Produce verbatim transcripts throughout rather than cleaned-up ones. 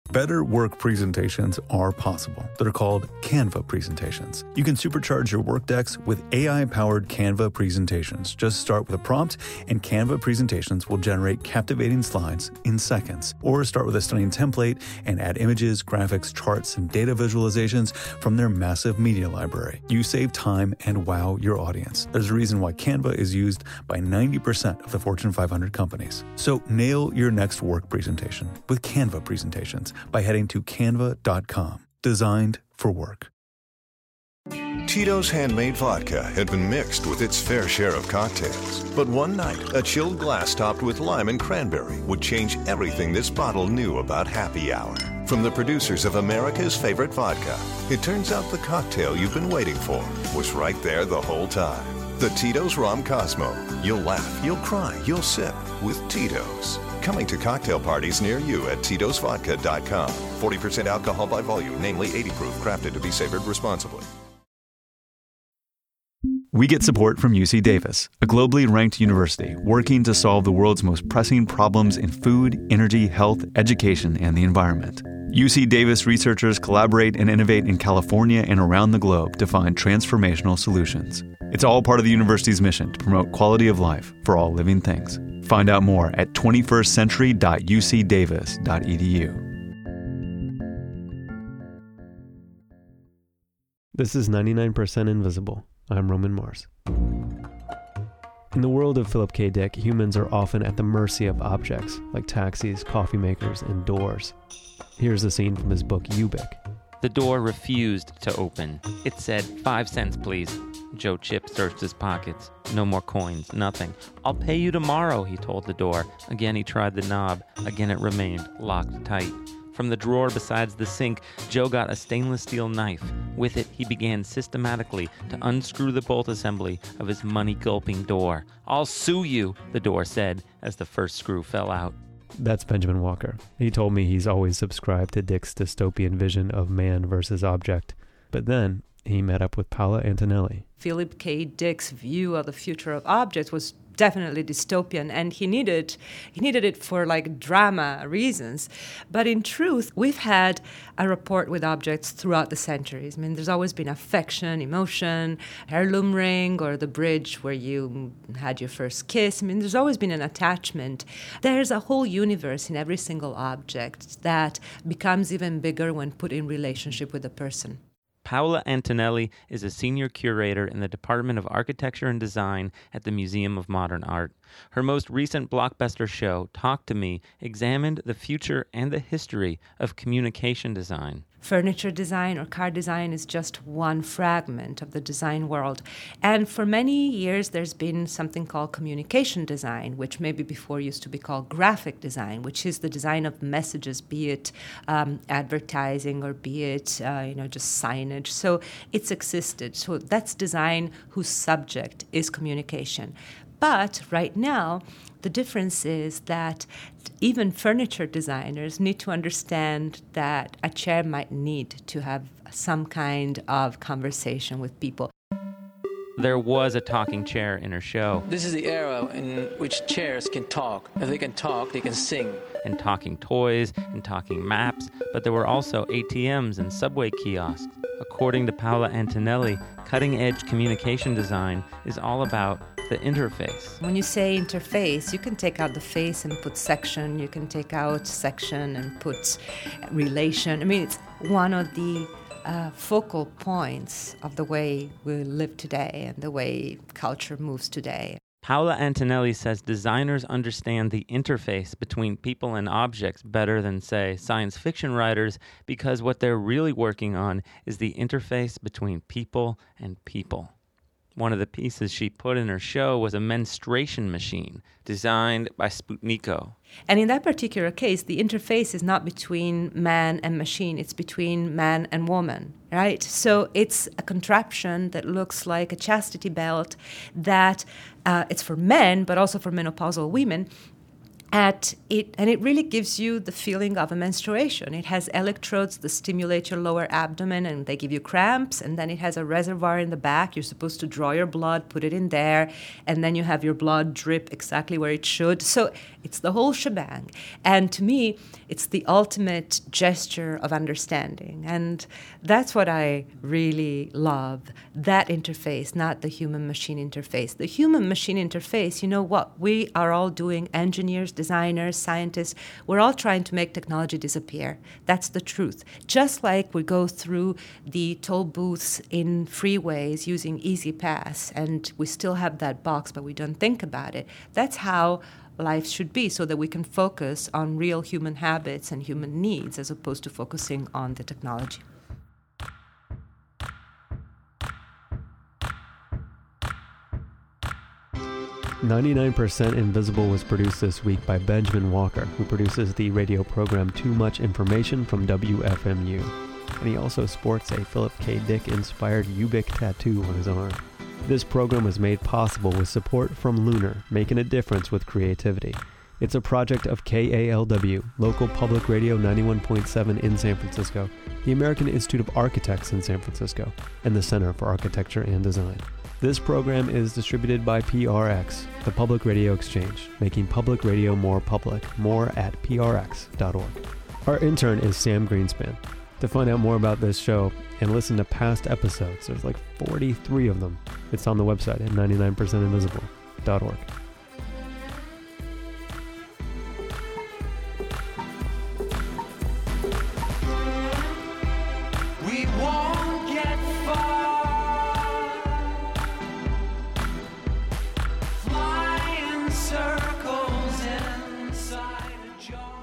Better work presentations are possible. They're called Canva presentations. You can supercharge your work decks with A I-powered Canva presentations. Just start with a prompt, and Canva presentations will generate captivating slides in seconds. Or start with a stunning template and add images, graphics, charts, and data visualizations from their massive media library. You save time and wow your audience. There's a reason why Canva is used by ninety percent of the Fortune five hundred companies. So nail your next work presentation with Canva presentations by heading to canva dot com. Designed for work. Tito's handmade vodka had been mixed with its fair share of cocktails. But one night, a chilled glass topped with lime and cranberry would change everything this bottle knew about happy hour. From the producers of America's favorite vodka, it turns out the cocktail you've been waiting for was right there the whole time. The Tito's Rom Cosmo. You'll laugh, you'll cry, you'll sip with Tito's. Coming to cocktail parties near you at Titos Vodka dot com. forty percent alcohol by volume, namely eighty proof, crafted to be savored responsibly. We get support from U C Davis, a globally ranked university working to solve the world's most pressing problems in food, energy, health, education, and the environment. U C Davis researchers collaborate and innovate in California and around the globe to find transformational solutions. It's all part of the university's mission to promote quality of life for all living things. Find out more at twenty-first century dot u c davis dot e d u. This is ninety-nine percent Invisible. I'm Roman Mars. In the world of Philip K. Dick, humans are often at the mercy of objects like taxis, coffee makers, and doors. Here's a scene from his book, Ubik. The door refused to open. It said, five cents, please. Joe Chip searched his pockets. No more coins, nothing. I'll pay you tomorrow, he told the door. Again, he tried the knob. Again, it remained locked tight. From the drawer besides the sink, Joe got a stainless steel knife. With it, he began systematically to unscrew the bolt assembly of his money-gulping door. I'll sue you, the door said, as the first screw fell out. That's Benjamin Walker. He told me he's always subscribed to Dick's dystopian vision of man versus object. But then he met up with Paola Antonelli. Philip K. Dick's view of the future of objects was definitely dystopian, and he needed he needed it for like drama reasons. But in truth, we've had a rapport with objects throughout the centuries. I mean, there's always been affection, emotion, heirloom ring, or the bridge where you had your first kiss. I mean, there's always been an attachment. There's a whole universe in every single object that becomes even bigger when put in relationship with a person. Paola Antonelli is a senior curator in the Department of Architecture and Design at the Museum of Modern Art. Her most recent blockbuster show, Talk to Me, examined the future and the history of communication design. Furniture design or car design is just one fragment of the design world. And for many years, there's been something called communication design, which maybe before used to be called graphic design, which is the design of messages, be it um, advertising or be it, uh, you know, just signage. So it's existed. So that's design whose subject is communication. But right now, the difference is that even furniture designers need to understand that a chair might need to have some kind of conversation with people. There was a talking chair in her show. This is the era in which chairs can talk. If they can talk, they can sing. And talking toys and talking maps, but there were also A T Ms and subway kiosks. According to Paola Antonelli, cutting-edge communication design is all about the interface. When you say interface, you can take out the face and put section. You can take out section and put relation. I mean, it's one of the uh, focal points of the way we live today and the way culture moves today. Paola Antonelli says designers understand the interface between people and objects better than, say, science fiction writers, because what they're really working on is the interface between people and people. One of the pieces she put in her show was a menstruation machine designed by Sputniko. And in that particular case, the interface is not between man and machine, it's between man and woman, right? So it's a contraption that looks like a chastity belt that uh, it's for men, but also for menopausal women, At it, and it really gives you the feeling of a menstruation. It has electrodes that stimulate your lower abdomen and they give you cramps, and then it has a reservoir in the back. You're supposed to draw your blood, put it in there, and then you have your blood drip exactly where it should. So it's the whole shebang. And to me, it's the ultimate gesture of understanding. And that's what I really love, that interface, not the human-machine interface. The human-machine interface, you know what? We are all doing, engineers, designers, scientists, we're all trying to make technology disappear. That's the truth. Just like we go through the toll booths in freeways using Easy Pass, and we still have that box, but we don't think about it. That's how life should be, so that we can focus on real human habits and human needs as opposed to focusing on the technology. ninety-nine percent Invisible was produced this week by Benjamin Walker, who produces the radio program Too Much Information from W F M U. And he also sports a Philip K. Dick-inspired Ubik tattoo on his arm. This program was made possible with support from Lunar, making a difference with creativity. It's a project of K A L W, local public radio ninety-one point seven in San Francisco, the American Institute of Architects in San Francisco, and the Center for Architecture and Design. This program is distributed by P R X, the Public Radio Exchange, making public radio more public. More at P R X dot org. Our intern is Sam Greenspan. To find out more about this show and listen to past episodes, there's like forty-three of them. It's on the website at ninety-nine percent invisible dot org. We won't get far, flying circles inside a jar.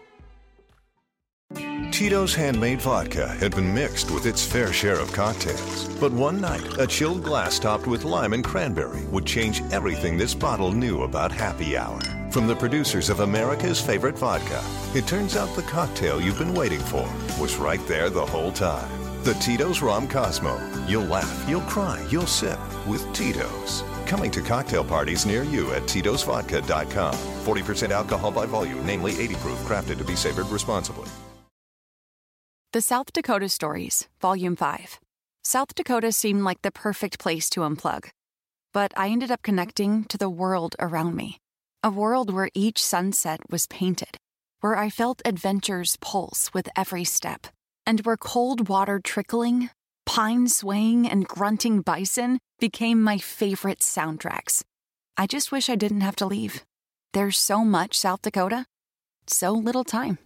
Tito's Handmade Vodka had been mixed with its fair share of cocktails. But one night, a chilled glass topped with lime and cranberry would change everything this bottle knew about happy hour. From the producers of America's favorite vodka, it turns out the cocktail you've been waiting for was right there the whole time. The Tito's Rom Cosmo. You'll laugh, you'll cry, you'll sip with Tito's. Coming to cocktail parties near you at Titos Vodka dot com. forty percent alcohol by volume, namely eighty proof, crafted to be savored responsibly. The South Dakota Stories, Volume five. South Dakota seemed like the perfect place to unplug. But I ended up connecting to the world around me. A world where each sunset was painted, where I felt adventure's pulse with every step, and where cold water trickling, pine swaying, and grunting bison became my favorite soundtracks. I just wish I didn't have to leave. There's so much South Dakota, so little time.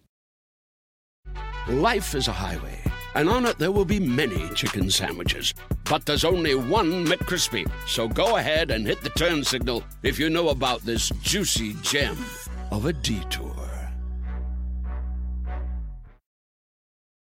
Life is a highway, and on it there will be many chicken sandwiches. But there's only one McCrispy. So go ahead and hit the turn signal if you know about this juicy gem of a detour.